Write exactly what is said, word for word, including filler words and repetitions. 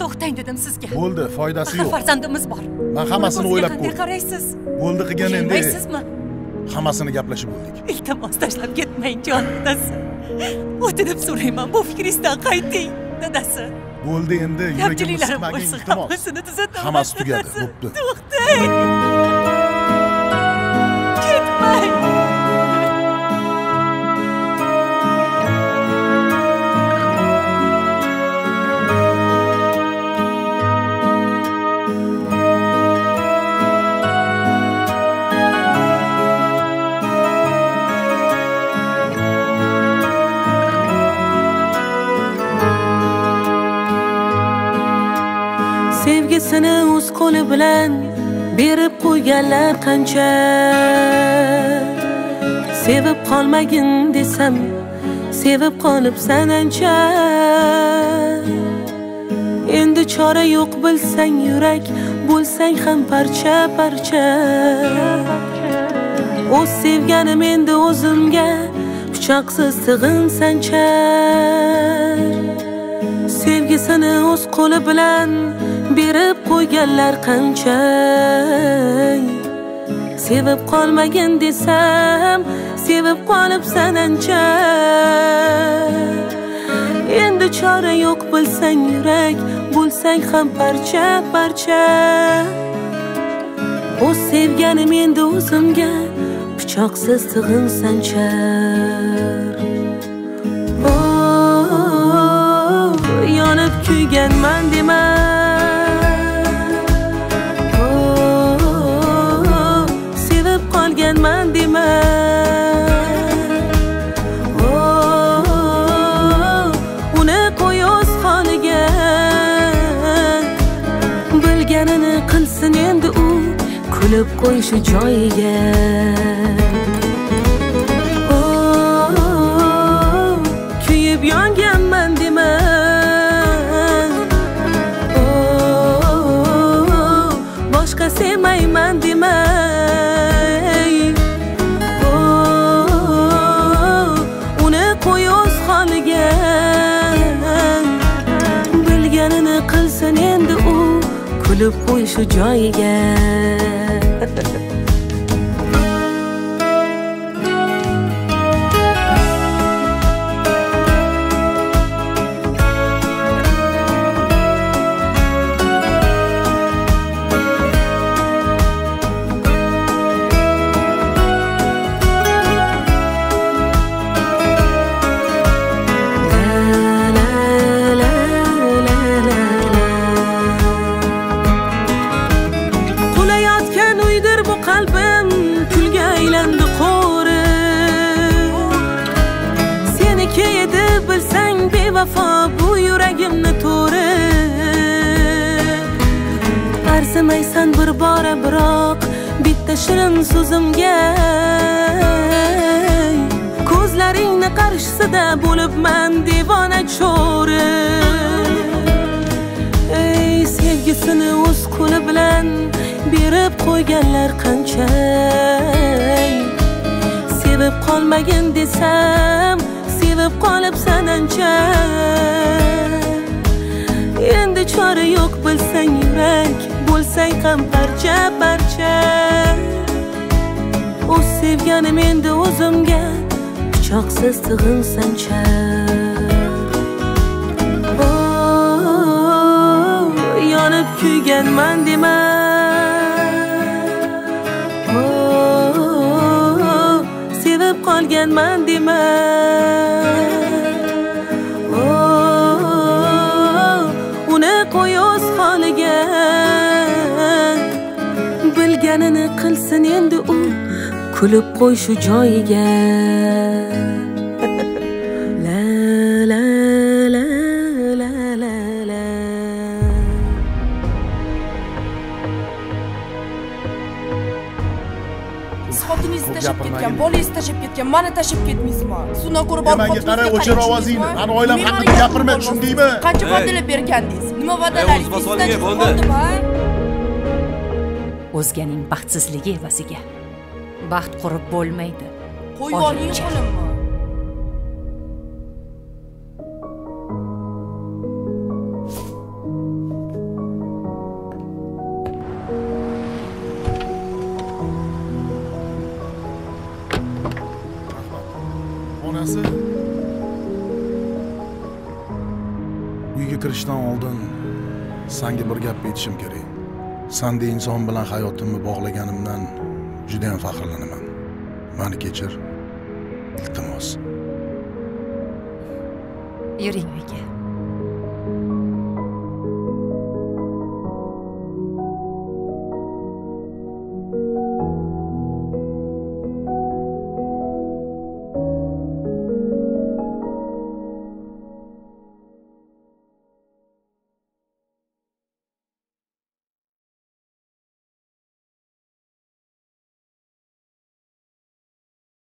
to'xtang dedim sizga. Bo'ldi, foydasi yo'q. Farzandimiz bor. Men hammasini o'ylab ko'rdim. Qanday qaraysiz? Bo'ldi qilgan endi. Bilmaysizmi? Hammasini gaplashib bo'ldik. Iltimos tashlab ketmang, jon dadasi. O'tinib so'rayman, bu fikringizdan qayting, dadasi. Bo'ldi endi, yuragimni siqmagin, iltimos. Hammasi tugadi, bo'pti. To'xtang. Ketmang. Sevgisini o'z qo'li bilan berib qo'yganlar qancha. Sevib qolmagin desam, sevib qolibsan ancha. Endi chora yo'q bilsang yurak, bo'lsang ham parcha parcha. O'z sevganim endi o'zimga pichoqsiz sig'insancha. Sevgisini o'z qo'li bilan berib qo'yganlar qancha. Sevib qolmagin desam, sevib qolibsan ancha. Endi chora yo'q bilsang yurak, bo'lsang ham parcha parcha. O'z sevganim endi o'zimga pichoqsiz sig'insancha. Yonib kuyganman dema. Qolganman dema. Uni qo'y o'z holiga. Bilganini qilsin endi u, kulib qo'y shu joyiga. Kuyib yonganman dema. Boshqa sevmayman dema. Bilganini qilsin endi u, kulib qo'y shu joyiga. Qalbim kulga aylandi qo'ri. Seniki edi bilsang bevafo bu yuragimni to'ri. Arzimaysan bir bora biroq bitta shirin so'zimga. Ko'zlaringni qarshisida bo'libman devona cho'ri. Ey sevgisini o'z qo'li bilan berib qo'yganlar qancha. Sevib qolmagin desam, sevib qolibsan ancha. Endi chora yo'q bilsang yurak, bo'lsang ham parcha parcha. O'z sevganim endi o'zimga pichoqsiz sig'insancha. Yonib kuyganman dema. Sevib qolganman dema. Uni qo'y o'z holiga. Bilganini qilsin endi u, kulib qo'y shu joyiga. La la la la la la. Xotiningizni tashib ketgan, bolangizni tashib ketgan, meni tashib ketmaysizmi? Suvdan ko'rib borib menga qara, o'chir ovozingni. Mani oilam haqida gapirma, tushundingmi? Qancha va'dalar bergandingiz? Nima va'dalaringiz? O'zganing baxtsizligi evaziga baxt qurib bo'lmaydi. Qo'yib oling qo'limni. Uyga kirishdan oldin senga bir gap aytishim kerak. Sanda inson bilan hayotimni bog'laganimdan juda ham faxrlanaman. Meni kechir. Iltimos. Yuring uyga.